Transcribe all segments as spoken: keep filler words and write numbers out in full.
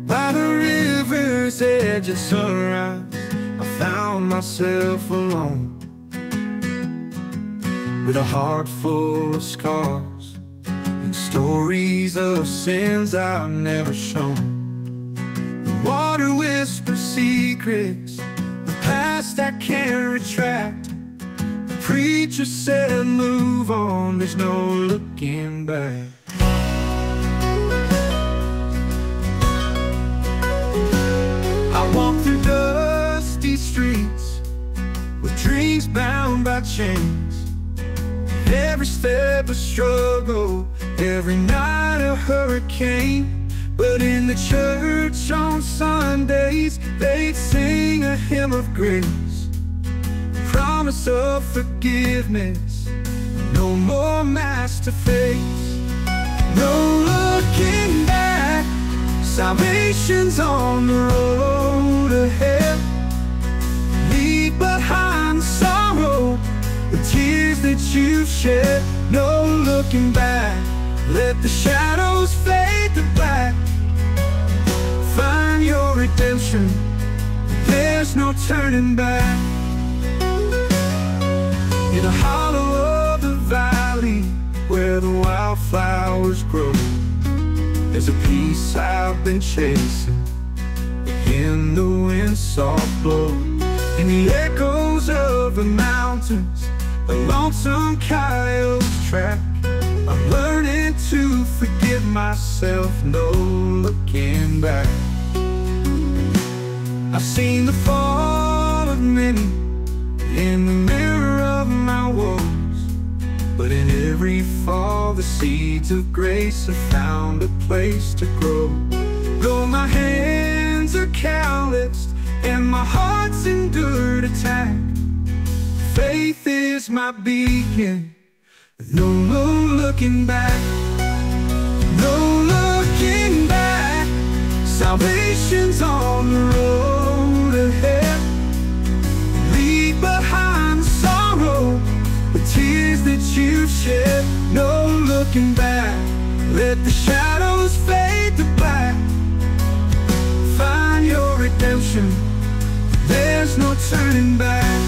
By the river's edge at sunrise, I found myself alone, with a heart full of scars and stories of sins I've never shown. The water whispers secrets, the past I can't retract. The preacher said move on, there's no looking back. I walk through dusty streets with dreams bound by chains. Every step a struggle, every night a hurricane. But in the church on Sundays, they'd sing a hymn of grace, promise of forgiveness, no more mask to face. No looking back, salvation's on the road ahead. Leave behind the sorrow, the tears that you've shed. No looking back, let the shadows fade to black. Find your redemption, there's no turning back. In a hollow of the valley where the wildflowers grow, there's a peace I've been chasing in the wind's soft blow. In the echoes of the mountains, a lonesome coyote's track, I'm learning to forgive myself, no looking back. I've seen the fall of many in the mirror of my woes, but in every fall the seeds of grace have found a place to grow. Though my hands are calloused and my heart's endured attack, faith is my beacon, no, no looking back. No looking back, salvation's on the road ahead. Leave behind the sorrow, the tears that you've shed. No looking back, let the shadows fade to black. Find your redemption, there's no turning back.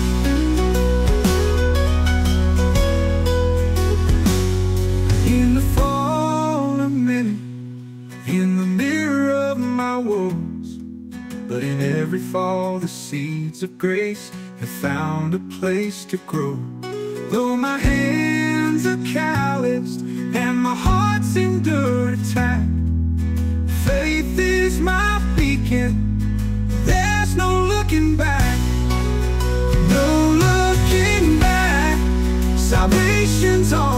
In the fall of many, in the mirror of my woes, but in every fall the seeds of grace have found a place to grow. Though my hands are calloused and my heart's endured attack, faith is my beacon, there's no looking back. No looking back, salvation's on